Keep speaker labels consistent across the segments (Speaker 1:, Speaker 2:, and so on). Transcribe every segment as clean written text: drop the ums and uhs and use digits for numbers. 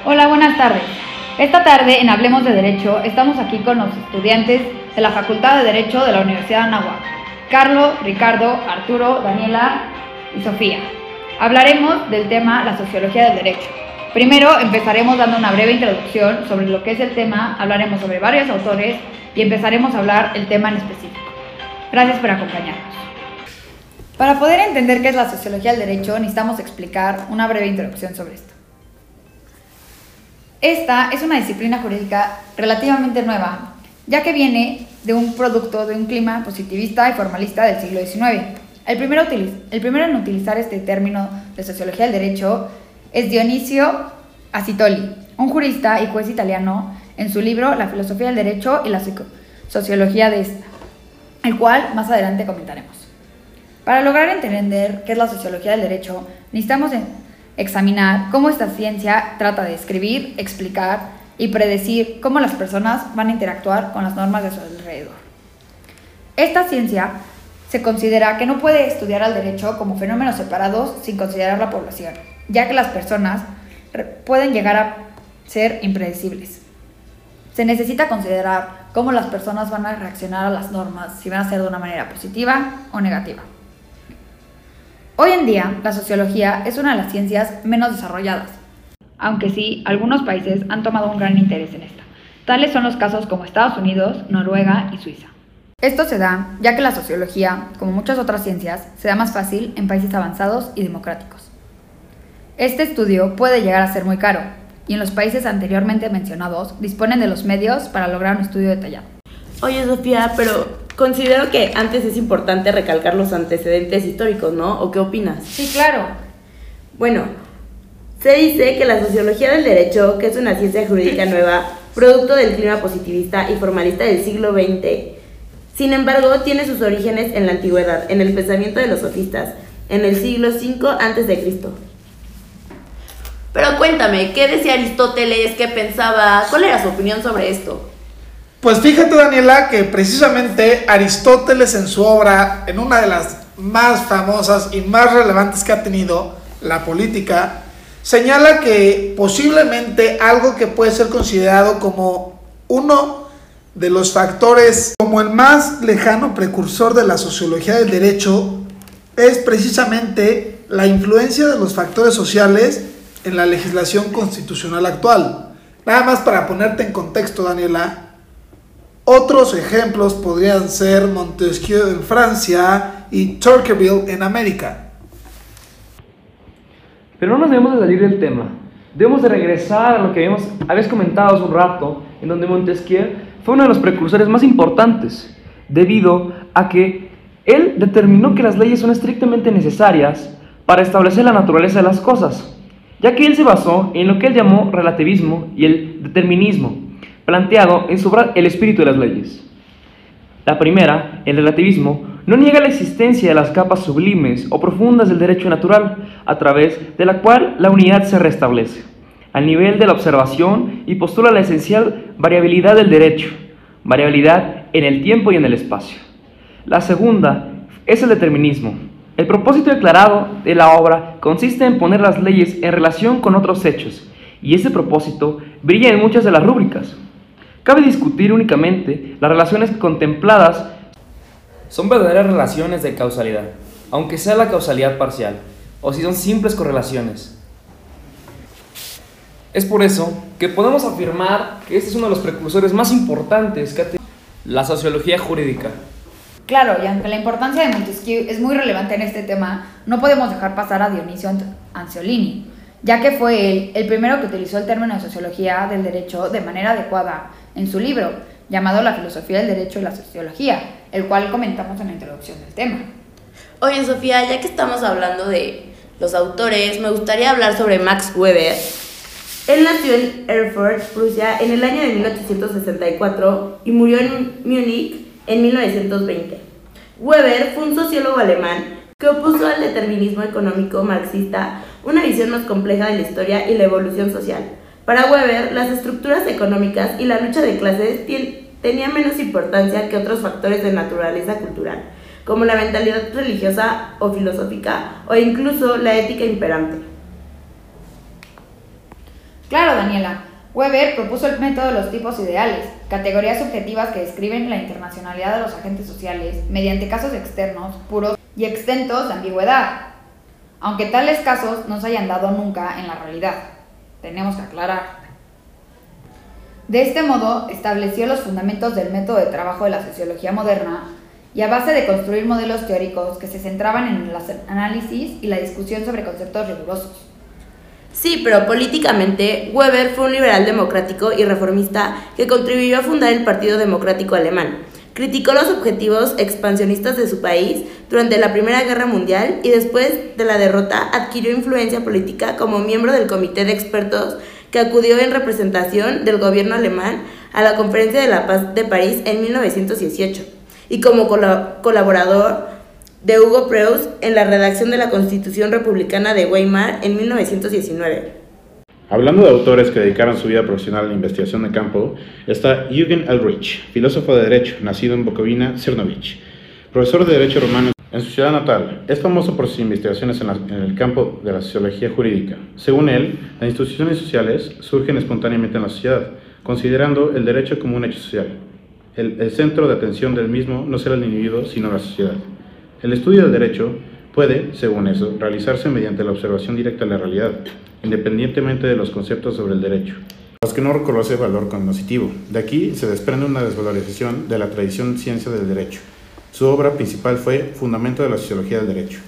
Speaker 1: Hola, buenas tardes. Esta tarde en Hablemos de Derecho estamos aquí con los estudiantes de la Facultad de Derecho de la Universidad de Anáhuac, Carlos, Ricardo, Arturo, Daniela y Sofía. Hablaremos del tema la sociología del derecho. Primero empezaremos dando una breve introducción sobre lo que es el tema, hablaremos sobre varios autores y empezaremos a hablar el tema en específico. Gracias por acompañarnos. Para poder entender qué es la sociología del derecho necesitamos explicar una breve introducción sobre esto. Esta es una disciplina jurídica relativamente nueva, ya que viene de un producto de un clima positivista y formalista del siglo XIX. El primero en utilizar este término de sociología del derecho es Dionisio Acitoli, un jurista y juez italiano, en su libro La filosofía del derecho y la sociología de esta, el cual más adelante comentaremos. Para lograr entender qué es la sociología del derecho, necesitamos examinar cómo esta ciencia trata de describir, explicar y predecir cómo las personas van a interactuar con las normas de su alrededor. Esta ciencia se considera que no puede estudiar al derecho como fenómenos separados sin considerar la población, ya que las personas pueden llegar a ser impredecibles. Se necesita considerar cómo las personas van a reaccionar a las normas, si van a ser de una manera positiva o negativa. Hoy en día, la sociología es una de las ciencias menos desarrolladas, aunque sí, algunos países han tomado un gran interés en esta. Tales son los casos como Estados Unidos, Noruega y Suiza. Esto se da ya que la sociología, como muchas otras ciencias, se da más fácil en países avanzados y democráticos. Este estudio puede llegar a ser muy caro, y en los países anteriormente mencionados disponen de los medios para lograr un estudio detallado.
Speaker 2: Oye, Sofía, pero considero que antes es importante recalcar los antecedentes históricos, ¿no? ¿O qué opinas?
Speaker 1: Sí, claro.
Speaker 2: Bueno, se dice que la sociología del derecho, que es una ciencia jurídica nueva, producto del clima positivista y formalista del siglo XX, sin embargo, tiene sus orígenes en la antigüedad, en el pensamiento de los sofistas, en el siglo V a.C.
Speaker 3: Pero cuéntame, ¿qué decía Aristóteles? ¿Qué pensaba? ¿Cuál era su opinión sobre esto?
Speaker 4: Pues fíjate, Daniela, que precisamente Aristóteles en su obra, en una de las más famosas y más relevantes que ha tenido, La Política, señala que posiblemente algo que puede ser considerado como uno de los factores, como el más lejano precursor de la sociología del derecho, es precisamente la influencia de los factores sociales en la legislación constitucional actual. Nada más para ponerte en contexto, Daniela, otros ejemplos podrían ser Montesquieu en Francia y Tocqueville en América.
Speaker 5: Pero no nos debemos de salir del tema. Debemos de regresar a lo que habías comentado hace un rato, en donde Montesquieu fue uno de los precursores más importantes, debido a que él determinó que las leyes son estrictamente necesarias para establecer la naturaleza de las cosas, ya que él se basó en lo que él llamó relativismo y el determinismo, planteado en su obra El espíritu de las leyes. La primera, el relativismo, no niega la existencia de las capas sublimes o profundas del derecho natural, a través de la cual la unidad se restablece, al nivel de la observación, y postula la esencial variabilidad del derecho, variabilidad en el tiempo y en el espacio. La segunda es el determinismo. El propósito declarado de la obra consiste en poner las leyes en relación con otros hechos, y ese propósito brilla en muchas de las rúbricas. Cabe discutir únicamente las relaciones contempladas
Speaker 6: son verdaderas relaciones de causalidad, aunque sea la causalidad parcial, o si son simples correlaciones. Es por eso que podemos afirmar que este es uno de los precursores más importantes que ha tenido la sociología jurídica.
Speaker 1: Claro, y aunque la importancia de Montesquieu es muy relevante en este tema, no podemos dejar pasar a Dionisio Angiolini, ya que fue él el primero que utilizó el término de sociología del derecho de manera adecuada en su libro, llamado La filosofía del derecho y la sociología, el cual comentamos en la introducción del tema.
Speaker 3: Oye, Sofía, ya que estamos hablando de los autores, me gustaría hablar sobre Max Weber.
Speaker 2: Él nació en Erfurt, Prusia, en el año de 1864 y murió en Múnich en 1920. Weber fue un sociólogo alemán que opuso al determinismo económico marxista una visión más compleja de la historia y la evolución social. Para Weber, las estructuras económicas y la lucha de clases tenían menos importancia que otros factores de naturaleza cultural, como la mentalidad religiosa o filosófica, o incluso la ética imperante.
Speaker 1: Claro, Daniela. Weber propuso el método de los tipos ideales, categorías subjetivas que describen la internacionalidad de los agentes sociales mediante casos externos, puros y exentos de ambigüedad, aunque tales casos no se hayan dado nunca en la realidad. Tenemos que aclarar. De este modo, estableció los fundamentos del método de trabajo de la sociología moderna y a base de construir modelos teóricos que se centraban en el análisis y la discusión sobre conceptos rigurosos.
Speaker 2: Sí, pero políticamente, Weber fue un liberal democrático y reformista que contribuyó a fundar el Partido Democrático Alemán. Criticó los objetivos expansionistas de su país durante la Primera Guerra Mundial y después de la derrota adquirió influencia política como miembro del Comité de Expertos que acudió en representación del gobierno alemán a la Conferencia de la Paz de París en 1918 y como colaborador de Hugo Preuss en la redacción de la Constitución Republicana de Weimar en 1919.
Speaker 7: Hablando de autores que dedicaron su vida profesional a la investigación de campo, está Jürgen Elrich, filósofo de Derecho, nacido en Bukovina, Czernowitz, profesor de Derecho Romano en su ciudad natal. Es famoso por sus investigaciones en el campo de la sociología jurídica. Según él, las instituciones sociales surgen espontáneamente en la sociedad, considerando el derecho como un hecho social. El centro de atención del mismo no será el individuo, sino la sociedad. El estudio del derecho puede, según eso, realizarse mediante la observación directa de la realidad, independientemente de los conceptos sobre el derecho, los que no reconoce valor cognoscitivo. De aquí se desprende una desvalorización de la tradición ciencia del derecho. Su obra principal fue Fundamento de la Sociología del Derecho.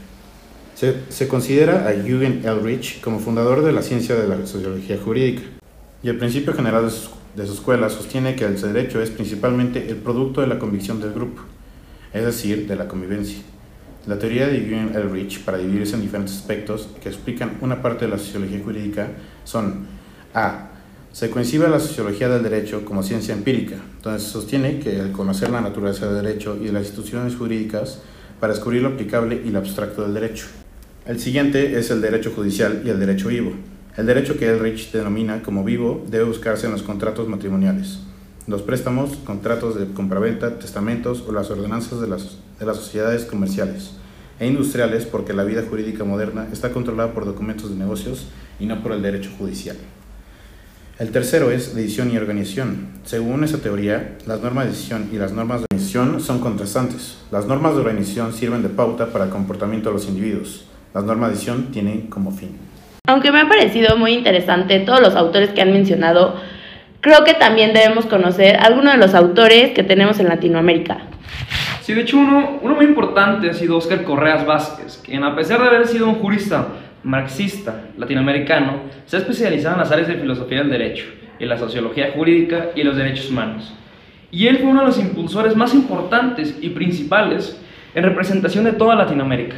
Speaker 7: Se considera a Jürgen Elrich como fundador de la ciencia de la sociología jurídica, y el principio general de su escuela sostiene que el derecho es principalmente el producto de la convicción del grupo, es decir, de la convivencia. La teoría de Jürgen Elrich, para dividirse en diferentes aspectos que explican una parte de la sociología jurídica, son a. Se concibe la sociología del derecho como ciencia empírica, donde se sostiene que al conocer la naturaleza del derecho y de las instituciones jurídicas para descubrir lo aplicable y lo abstracto del derecho. El siguiente es el derecho judicial y el derecho vivo. El derecho que Elrich denomina como vivo debe buscarse en los contratos matrimoniales, los préstamos, contratos de compraventa, testamentos o las ordenanzas de las sociedades comerciales e industriales, porque la vida jurídica moderna está controlada por documentos de negocios y no por el derecho judicial. El tercero es decisión y organización. Según esa teoría, las normas de decisión y las normas de organización son contrastantes. Las normas de organización sirven de pauta para el comportamiento de los individuos. Las normas de decisión tienen como fin.
Speaker 2: Aunque me ha parecido muy interesante todos los autores que han mencionado, creo que también debemos conocer algunos de los autores que tenemos en Latinoamérica.
Speaker 5: Sí, de hecho uno muy importante ha sido Óscar Correas Vázquez, quien a pesar de haber sido un jurista marxista latinoamericano, se ha especializado en las áreas de filosofía del derecho, en la sociología jurídica y los derechos humanos. Y él fue uno de los impulsores más importantes y principales en representación de toda Latinoamérica.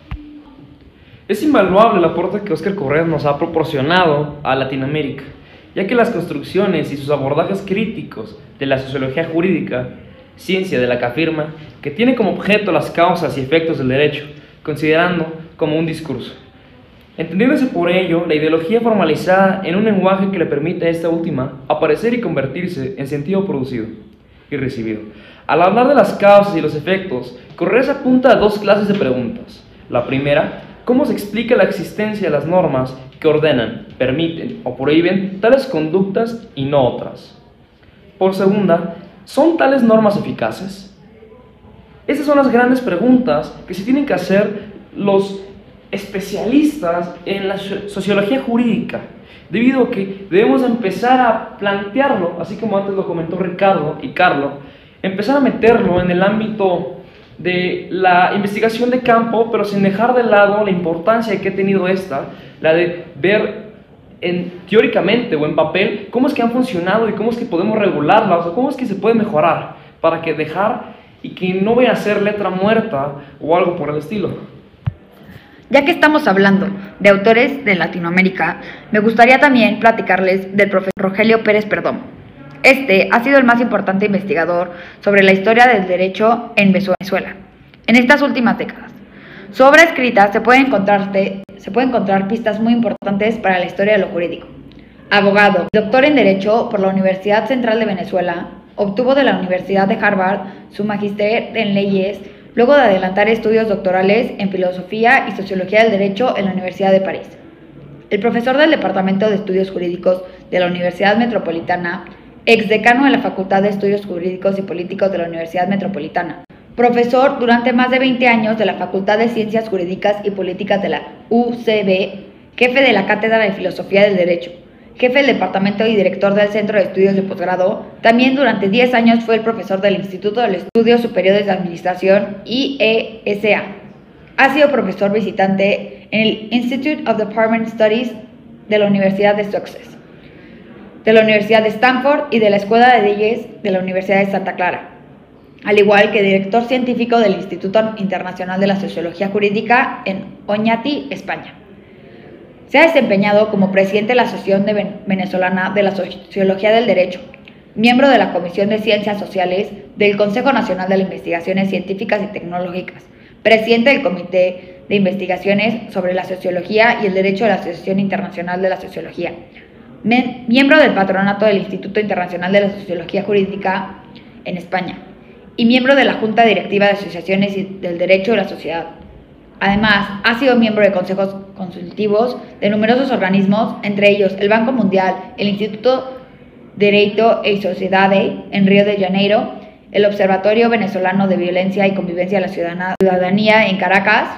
Speaker 5: Es invaluable el aporte que Óscar Correas nos ha proporcionado a Latinoamérica, ya que las construcciones y sus abordajes críticos de la sociología jurídica, ciencia de la que afirma que tiene como objeto las causas y efectos del derecho, considerando como un discurso. Entendiéndose por ello la ideología formalizada en un lenguaje que le permite a esta última aparecer y convertirse en sentido producido y recibido. Al hablar de las causas y los efectos, Correas apunta a dos clases de preguntas. La primera, ¿cómo se explica la existencia de las normas que ordenan, permiten o prohíben tales conductas y no otras? Por segunda, ¿son tales normas eficaces? Estas son las grandes preguntas que se tienen que hacer los especialistas en la sociología jurídica, debido a que debemos empezar a plantearlo, así como antes lo comentó Ricardo y Carlo, empezar a meterlo en el ámbito de la investigación de campo, pero sin dejar de lado la importancia que ha tenido esta, la de ver teóricamente o en papel cómo es que han funcionado y cómo es que podemos regularlas o cómo es que se puede mejorar para que dejar y que no vaya a ser letra muerta o algo por el estilo.
Speaker 1: Ya que estamos hablando de autores de Latinoamérica, me gustaría también platicarles del profesor Rogelio Pérez Perdomo. Este ha sido el más importante investigador sobre la historia del derecho en Venezuela en estas últimas décadas. Su obra escrita se puede encontrar pistas muy importantes para la historia de lo jurídico. Abogado, doctor en Derecho por la Universidad Central de Venezuela, obtuvo de la Universidad de Harvard su magíster en leyes, luego de adelantar estudios doctorales en Filosofía y Sociología del Derecho en la Universidad de París. el profesor del Departamento de Estudios Jurídicos de la Universidad Metropolitana, exdecano de la Facultad de Estudios Jurídicos y Políticos de la Universidad Metropolitana, profesor durante más de 20 años de la Facultad de Ciencias Jurídicas y Políticas de la UCB, jefe de la Cátedra de Filosofía del Derecho, jefe del Departamento y director del Centro de Estudios de Posgrado. También durante 10 años fue el profesor del Instituto de Estudios Superiores de Administración, IESA. Ha sido profesor visitante en el Institute of Department Studies de la Universidad de Sussex, de la Universidad de Stanford y de la Escuela de Leyes de la Universidad de Santa Clara, al igual que director científico del Instituto Internacional de la Sociología Jurídica en Oñati, España. Se ha desempeñado como presidente de la Asociación Venezolana de la Sociología del Derecho, miembro de la Comisión de Ciencias Sociales del Consejo Nacional de las Investigaciones Científicas y Tecnológicas, presidente del Comité de Investigaciones sobre la Sociología y el Derecho de la Asociación Internacional de la Sociología, miembro del patronato del Instituto Internacional de la Sociología Jurídica en España y miembro de la Junta Directiva de Asociaciones del Derecho de la Sociedad. Además, ha sido miembro de consejos consultivos de numerosos organismos, entre ellos el Banco Mundial, el Instituto Direito e Sociedade en Río de Janeiro, el Observatorio Venezolano de Violencia y Convivencia de la Ciudadanía en Caracas.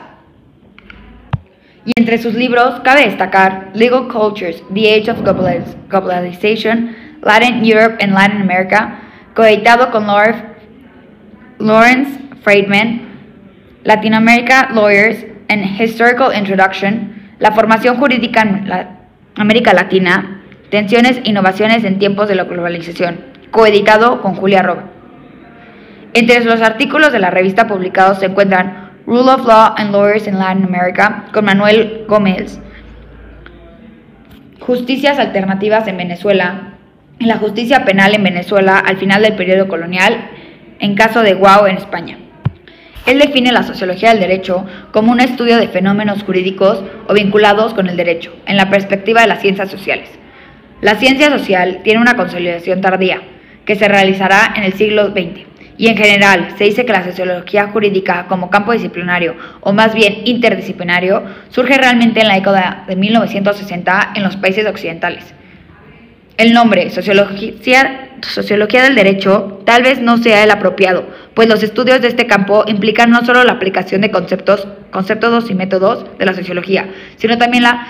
Speaker 1: Y entre sus libros cabe destacar Legal Cultures, The Age of Globalization, Latin Europe and Latin America, coeditado con Lawrence Friedman, Latin America Lawyers, An Historical Introduction, La formación jurídica en América Latina, Tensiones e innovaciones en tiempos de la globalización, coeditado con Julia Rober. Entre los artículos de la revista publicados se encuentran Rule of Law and Lawyers in Latin America, con Manuel Gómez, Justicias alternativas en Venezuela, y la justicia penal en Venezuela al final del periodo colonial, en caso de Guao en España. Él define la sociología del derecho como un estudio de fenómenos jurídicos o vinculados con el derecho, en la perspectiva de las ciencias sociales. La ciencia social tiene una consolidación tardía, que se realizará en el siglo XX, y en general se dice que la sociología jurídica como campo disciplinario, o más bien interdisciplinario, surge realmente en la década de 1960 en los países occidentales. El nombre sociología del derecho tal vez no sea el apropiado, pues los estudios de este campo implican no solo la aplicación de conceptos y métodos de la sociología, sino también la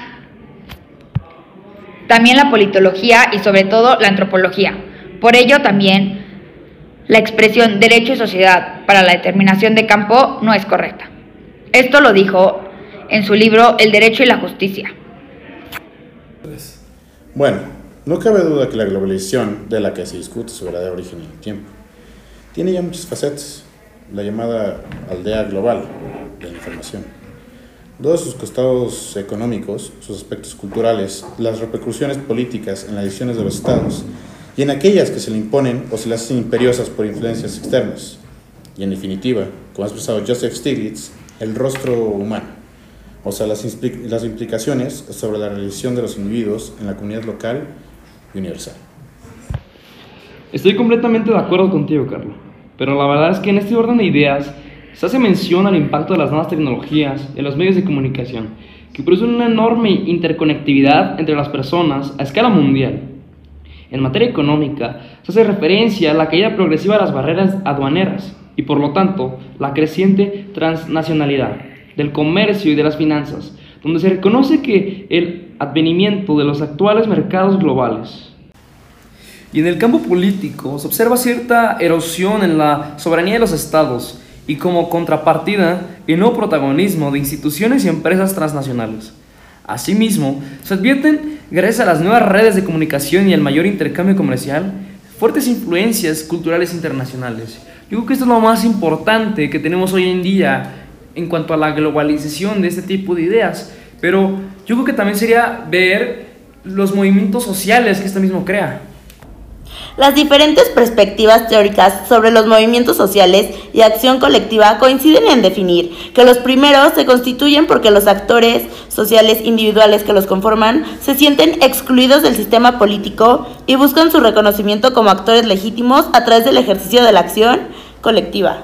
Speaker 1: politología y sobre todo la antropología. Por ello también la expresión derecho y sociedad para la determinación de campo no es correcta. Esto lo dijo en su libro El derecho y la justicia.
Speaker 7: Bueno, no cabe duda que la globalización de la que se discute su verdadero origen en el tiempo tiene ya muchas facetas, la llamada aldea global de la información. Todos sus costados económicos, sus aspectos culturales, las repercusiones políticas en las decisiones de los estados y en aquellas que se le imponen o se le hacen imperiosas por influencias externas. Y en definitiva, como ha expresado Joseph Stiglitz, el rostro humano, o sea, las implicaciones sobre la relación de los individuos en la comunidad local y universal.
Speaker 5: Estoy completamente de acuerdo contigo, Carlos, pero la verdad es que en este orden de ideas se hace mención al impacto de las nuevas tecnologías en los medios de comunicación, que producen una enorme interconectividad entre las personas a escala mundial. En materia económica, se hace referencia a la caída progresiva de las barreras aduaneras y, por lo tanto, la creciente transnacionalidad del comercio y de las finanzas, donde se reconoce que el advenimiento de los actuales mercados globales.
Speaker 6: Y en el campo político se observa cierta erosión en la soberanía de los estados y como contrapartida el nuevo protagonismo de instituciones y empresas transnacionales. Asimismo, se advierten, gracias a las nuevas redes de comunicación y el mayor intercambio comercial, fuertes influencias culturales internacionales. Yo creo que esto es lo más importante que tenemos hoy en día en cuanto a la globalización de este tipo de ideas, pero yo creo que también sería ver los movimientos sociales que esto mismo crea.
Speaker 2: Las diferentes perspectivas teóricas sobre los movimientos sociales y acción colectiva coinciden en definir que los primeros se constituyen porque los actores sociales individuales que los conforman se sienten excluidos del sistema político y buscan su reconocimiento como actores legítimos a través del ejercicio de la acción colectiva.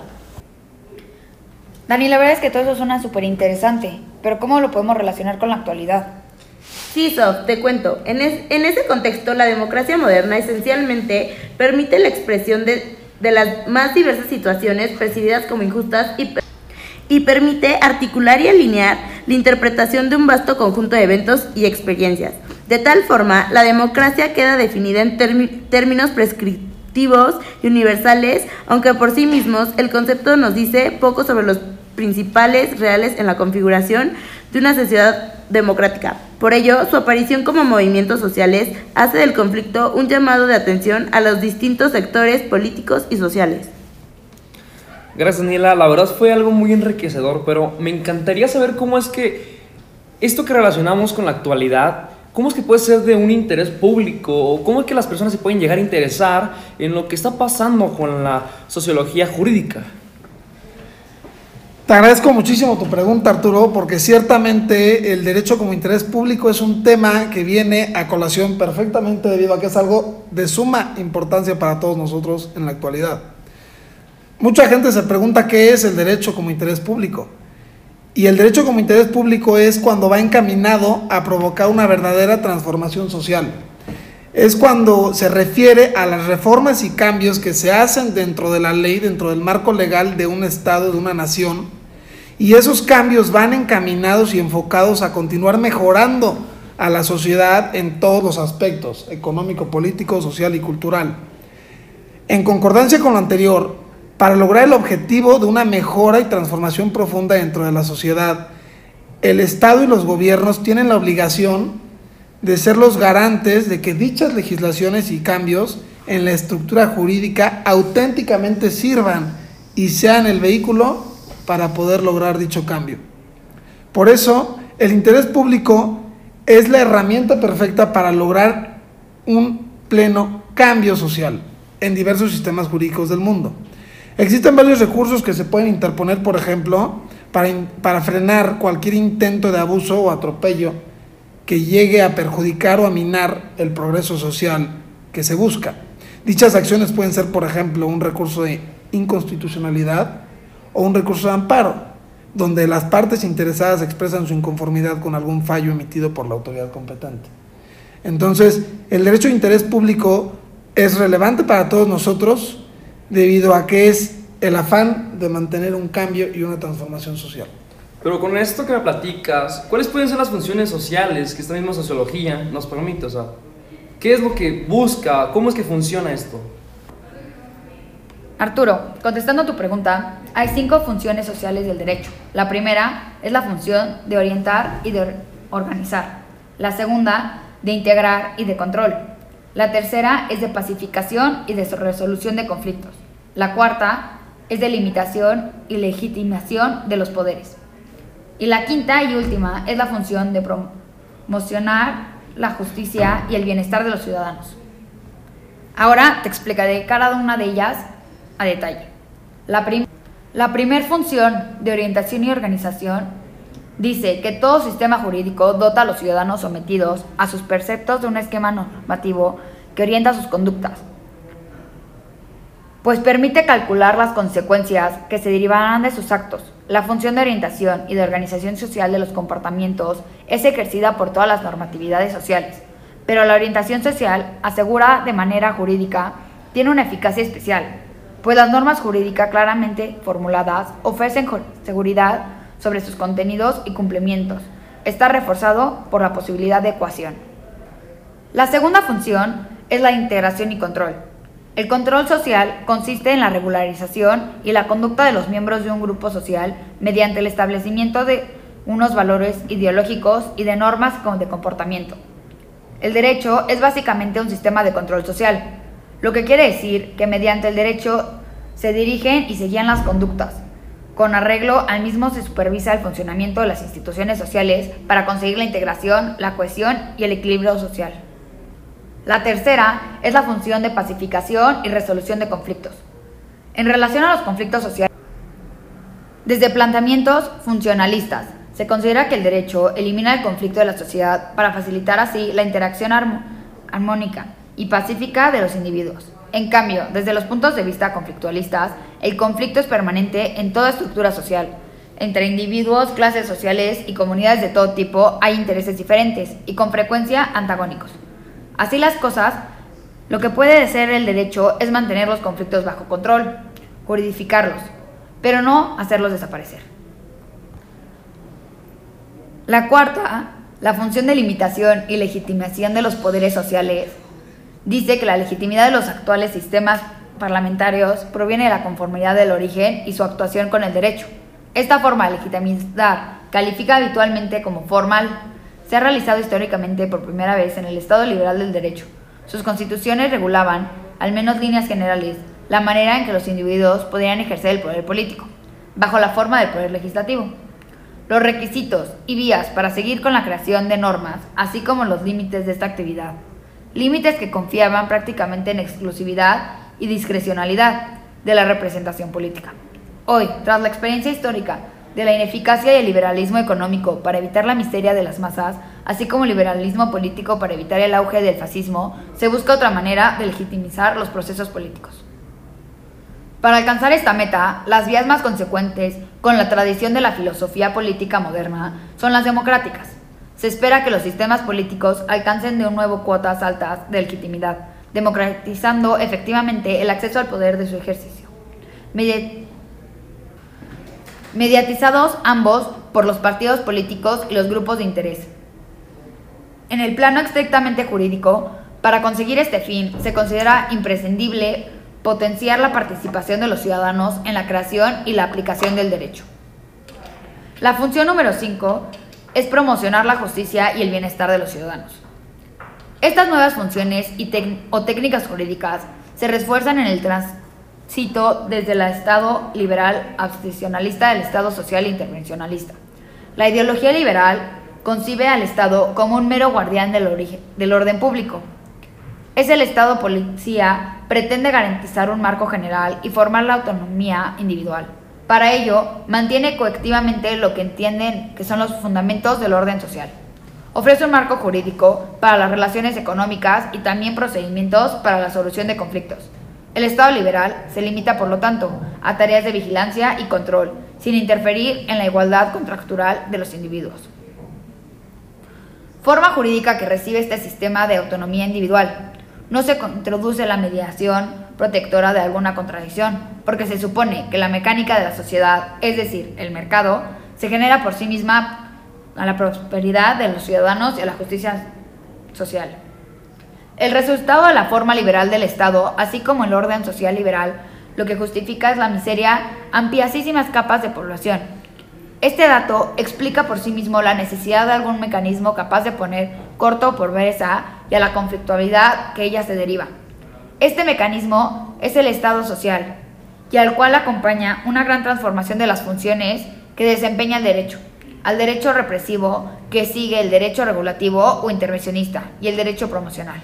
Speaker 1: Dani, la verdad es que todo eso suena súper interesante, pero ¿cómo lo podemos relacionar con la actualidad?
Speaker 2: Sí, Sof, te cuento. En ese contexto, la democracia moderna esencialmente permite la expresión de las más diversas situaciones percibidas como injustas y permite articular y alinear la interpretación de un vasto conjunto de eventos y experiencias. De tal forma, la democracia queda definida en términos prescriptivos y universales, aunque por sí mismos el concepto nos dice poco sobre los principales reales en la configuración de una sociedad democrática. Por ello, su aparición como movimientos sociales hace del conflicto un llamado de atención a los distintos sectores políticos y sociales.
Speaker 6: Gracias, Daniela. La verdad fue algo muy enriquecedor, pero me encantaría saber cómo es que esto que relacionamos con la actualidad, cómo es que puede ser de un interés público, o cómo es que las personas se pueden llegar a interesar en lo que está pasando con la sociología jurídica.
Speaker 4: Te agradezco muchísimo tu pregunta, Arturo, porque ciertamente el derecho como interés público es un tema que viene a colación perfectamente debido a que es algo de suma importancia para todos nosotros en la actualidad. Mucha gente se pregunta qué es el derecho como interés público. Y el derecho como interés público es cuando va encaminado a provocar una verdadera transformación social. Es cuando se refiere a las reformas y cambios que se hacen dentro de la ley, dentro del marco legal de un estado, de una nación, y esos cambios van encaminados y enfocados a continuar mejorando a la sociedad en todos los aspectos, económico, político, social y cultural. En concordancia con lo anterior, para lograr el objetivo de una mejora y transformación profunda dentro de la sociedad, el Estado y los gobiernos tienen la obligación de ser los garantes de que dichas legislaciones y cambios en la estructura jurídica auténticamente sirvan y sean el vehículo para poder lograr dicho cambio. Por eso, el interés público es la herramienta perfecta para lograr un pleno cambio social en diversos sistemas jurídicos del mundo. Existen varios recursos que se pueden interponer, por ejemplo, para frenar cualquier intento de abuso o atropello que llegue a perjudicar o a minar el progreso social que se busca. Dichas acciones pueden ser, por ejemplo, un recurso de inconstitucionalidad o un recurso de amparo, donde las partes interesadas expresan su inconformidad con algún fallo emitido por la autoridad competente. Entonces, el derecho de interés público es relevante para todos nosotros debido a que es el afán de mantener un cambio y una transformación social.
Speaker 6: Pero con esto que me platicas, ¿cuáles pueden ser las funciones sociales que esta misma sociología nos permite? O sea, ¿qué es lo que busca? ¿Cómo es que funciona esto?
Speaker 1: Arturo, contestando a tu pregunta, hay 5 funciones sociales del derecho. La primera es la función de orientar y de organizar. La segunda, de integrar y de control. La tercera es de pacificación y de resolución de conflictos. La cuarta es de limitación y legitimación de los poderes. Y la quinta y última es la función de promocionar la justicia y el bienestar de los ciudadanos. Ahora te explicaré cada una de ellas a detalle. La primera función de orientación y organización dice que todo sistema jurídico dota a los ciudadanos sometidos a sus preceptos de un esquema normativo que orienta sus conductas, pues permite calcular las consecuencias que se derivarán de sus actos. La función de orientación y de organización social de los comportamientos es ejercida por todas las normatividades sociales, pero la orientación social, asegura de manera jurídica, tiene una eficacia especial, pues las normas jurídicas claramente formuladas ofrecen seguridad sobre sus contenidos y cumplimientos. Está reforzado por la posibilidad de ecuación. La segunda función es la integración y control. El control social consiste en la regularización y la conducta de los miembros de un grupo social mediante el establecimiento de unos valores ideológicos y de normas de comportamiento. El derecho es básicamente un sistema de control social, lo que quiere decir que mediante el derecho se dirigen y se guían las conductas. Con arreglo al mismo se supervisa el funcionamiento de las instituciones sociales para conseguir la integración, la cohesión y el equilibrio social. La tercera es la función de pacificación y resolución de conflictos. En relación a los conflictos sociales, desde planteamientos funcionalistas, se considera que el derecho elimina el conflicto de la sociedad para facilitar así la interacción armónica y pacífica de los individuos. En cambio, desde los puntos de vista conflictualistas, el conflicto es permanente en toda estructura social, Entre individuos, clases sociales y comunidades de todo tipo hay intereses diferentes y con frecuencia antagónicos. Así las cosas, lo que puede ser el derecho es mantener los conflictos bajo control, juridificarlos, pero no hacerlos desaparecer. La cuarta, la función de limitación y legitimación de los poderes sociales, dice que la legitimidad de los actuales sistemas parlamentarios proviene de la conformidad del origen y su actuación con el derecho. Esta forma de legitimidad, califica habitualmente como formal, se ha realizado históricamente por primera vez en el Estado liberal del derecho. Sus constituciones regulaban, al menos líneas generales, la manera en que los individuos podían ejercer el poder político, bajo la forma del poder legislativo. Los requisitos y vías para seguir con la creación de normas, así como los límites de esta actividad. Límites que confiaban prácticamente en exclusividad y discrecionalidad de la representación política. Hoy, tras la experiencia histórica de la ineficacia y el liberalismo económico para evitar la miseria de las masas, así como el liberalismo político para evitar el auge del fascismo, se busca otra manera de legitimizar los procesos políticos. Para alcanzar esta meta, las vías más consecuentes con la tradición de la filosofía política moderna son las democráticas. Se espera que los sistemas políticos alcancen de nuevo cuotas altas de legitimidad, democratizando efectivamente el acceso al poder de su ejercicio. Mediatizados ambos por los partidos políticos y los grupos de interés. En el plano estrictamente jurídico, para conseguir este fin, se considera imprescindible potenciar la participación de los ciudadanos en la creación y la aplicación del derecho. La función número 5 es promocionar la justicia y el bienestar de los ciudadanos. Estas nuevas funciones o técnicas jurídicas se refuerzan en el tránsito desde el Estado liberal abstencionalista al Estado social intervencionalista. La ideología liberal concibe al Estado como un mero guardián del orden público. Es el Estado policía, pretende garantizar un marco general y formar la autonomía individual. Para ello, mantiene coactivamente lo que entienden que son los fundamentos del orden social. Ofrece un marco jurídico para las relaciones económicas y también procedimientos para la solución de conflictos. El Estado liberal se limita, por lo tanto, a tareas de vigilancia y control, sin interferir en la igualdad contractual de los individuos. Forma jurídica que recibe este sistema de autonomía individual. No se introduce la mediación protectora de alguna contradicción, porque se supone que la mecánica de la sociedad, es decir, el mercado, se genera por sí misma a la prosperidad de los ciudadanos y a la justicia social. El resultado de la forma liberal del Estado, así como el orden social liberal, lo que justifica es la miseria ampliasísimas capas de población. Este dato explica por sí mismo la necesidad de algún mecanismo capaz de poner corto por pobreza y a la conflictualidad que ella se deriva. Este mecanismo es el Estado social, y al cual acompaña una gran transformación de las funciones que desempeña el derecho, al derecho represivo que sigue el derecho regulativo o intervencionista y el derecho promocional.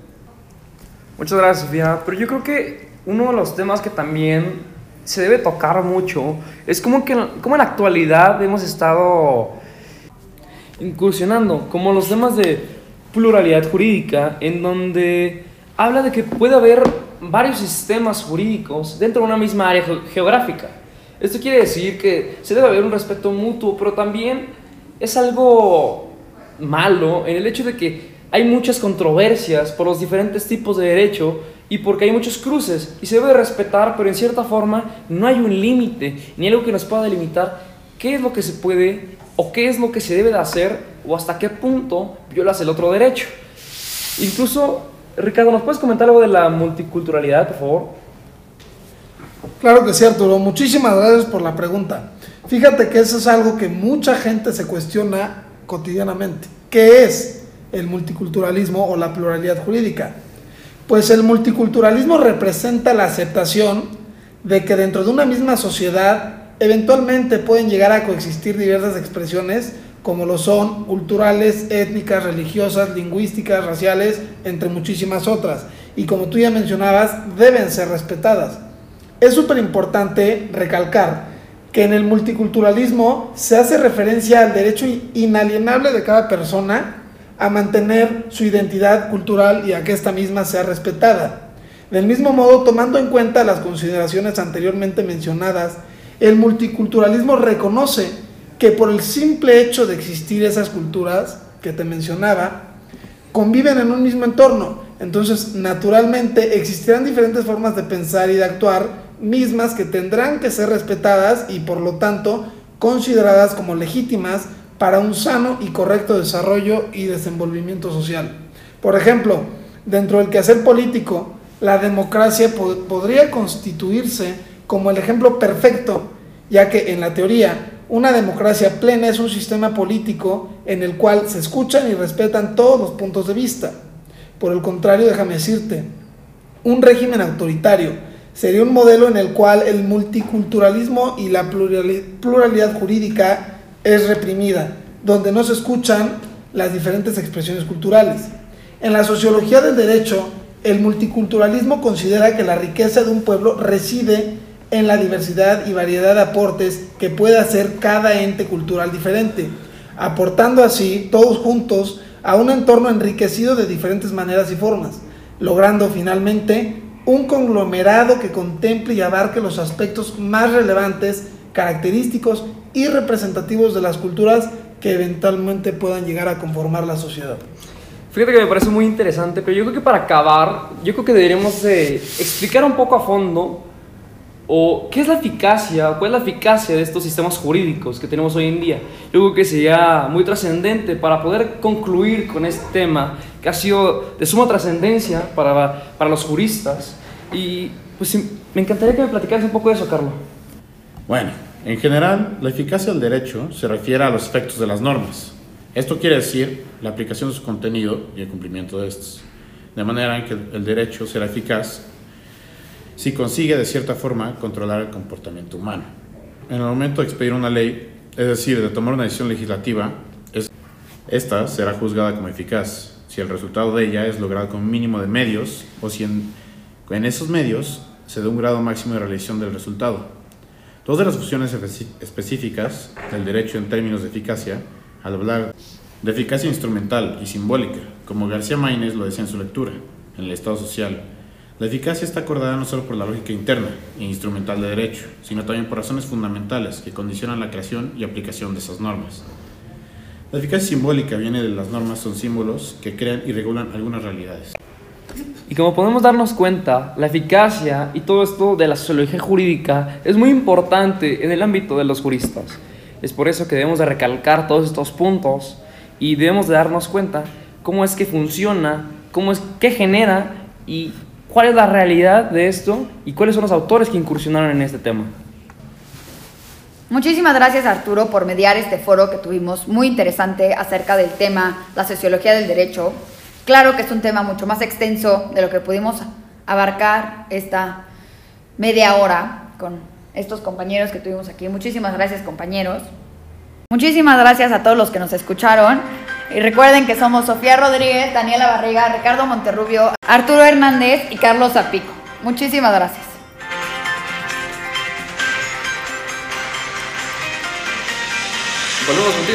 Speaker 6: Muchas gracias, Sofía. Pero yo creo que uno de los temas que también se debe tocar mucho es cómo en la actualidad hemos estado incursionando, como los temas de pluralidad jurídica, en donde habla de que puede haber varios sistemas jurídicos dentro de una misma área geográfica. Esto quiere decir que se debe haber un respeto mutuo, pero también es algo malo en el hecho de que hay muchas controversias por los diferentes tipos de derecho y porque hay muchos cruces y se debe respetar, pero en cierta forma no hay un límite ni algo que nos pueda delimitar qué es lo que se puede o qué es lo que se debe de hacer o hasta qué punto violas el otro derecho. Incluso, Ricardo, ¿nos puedes comentar algo de la multiculturalidad, por favor?
Speaker 4: Claro que sí, Arturo. Muchísimas gracias por la pregunta. Fíjate que eso es algo que mucha gente se cuestiona cotidianamente. ¿Qué es el multiculturalismo o la pluralidad jurídica? Pues el multiculturalismo representa la aceptación de que dentro de una misma sociedad eventualmente pueden llegar a coexistir diversas expresiones como lo son culturales, étnicas, religiosas, lingüísticas, raciales, entre muchísimas otras, y como tú ya mencionabas, deben ser respetadas. Es súper importante recalcar que en el multiculturalismo se hace referencia al derecho inalienable de cada persona a mantener su identidad cultural y a que ésta misma sea respetada. Del mismo modo, tomando en cuenta las consideraciones anteriormente mencionadas, el multiculturalismo reconoce que por el simple hecho de existir esas culturas que te mencionaba, conviven en un mismo entorno. Entonces, naturalmente, existirán diferentes formas de pensar y de actuar, mismas que tendrán que ser respetadas y, por lo tanto, consideradas como legítimas para un sano y correcto desarrollo y desenvolvimiento social. Por ejemplo, dentro del quehacer político, la democracia podría constituirse como el ejemplo perfecto, ya que en la teoría, una democracia plena es un sistema político en el cual se escuchan y respetan todos los puntos de vista. Por el contrario, déjame decirte, un régimen autoritario sería un modelo en el cual el multiculturalismo y la pluralidad jurídica es reprimida, donde no se escuchan las diferentes expresiones culturales. En la sociología del derecho, el multiculturalismo considera que la riqueza de un pueblo reside en la diversidad y variedad de aportes que puede hacer cada ente cultural diferente, aportando así todos juntos a un entorno enriquecido de diferentes maneras y formas, logrando finalmente un conglomerado que contemple y abarque los aspectos más relevantes, característicos y representativos de las culturas que eventualmente puedan llegar a conformar la sociedad.
Speaker 5: Fíjate que me parece muy interesante, pero yo creo que para acabar, yo creo que deberíamos explicar un poco a fondo qué es la eficacia, o cuál es la eficacia de estos sistemas jurídicos que tenemos hoy en día. Yo creo que sería muy trascendente para poder concluir con este tema que ha sido de suma trascendencia para los juristas. Y pues me encantaría que me platicaras un poco de eso, Carlos.
Speaker 7: Bueno, en general, la eficacia del derecho se refiere a los efectos de las normas. Esto quiere decir la aplicación de su contenido y el cumplimiento de estos, de manera en que el derecho será eficaz si consigue de cierta forma controlar el comportamiento humano. En el momento de expedir una ley, es decir, de tomar una decisión legislativa, esta será juzgada como eficaz si el resultado de ella es logrado con un mínimo de medios o si en esos medios se da un grado máximo de realización del resultado. Dos de las funciones específicas del derecho en términos de eficacia, al hablar de eficacia instrumental y simbólica, como García Maínez lo decía en su lectura, en el Estado Social, la eficacia está acordada no solo por la lógica interna e instrumental de derecho, sino también por razones fundamentales que condicionan la creación y aplicación de esas normas. La eficacia simbólica viene de las normas, son símbolos que crean y regulan algunas realidades.
Speaker 5: Y como podemos darnos cuenta, la eficacia y todo esto de la sociología jurídica es muy importante en el ámbito de los juristas. Es por eso que debemos de recalcar todos estos puntos y debemos de darnos cuenta cómo es que funciona, qué genera y cuál es la realidad de esto y cuáles son los autores que incursionaron en este tema.
Speaker 1: Muchísimas gracias, Arturo, por mediar este foro que tuvimos muy interesante acerca del tema, la sociología del derecho. Claro que es un tema mucho más extenso de lo que pudimos abarcar esta media hora con estos compañeros que tuvimos aquí. Muchísimas gracias, compañeros. Muchísimas gracias a todos los que nos escucharon. Y recuerden que somos Sofía Rodríguez, Daniela Barriga, Ricardo Monterrubio, Arturo Hernández y Carlos Zapico. Muchísimas gracias.
Speaker 5: Volvemos contigo.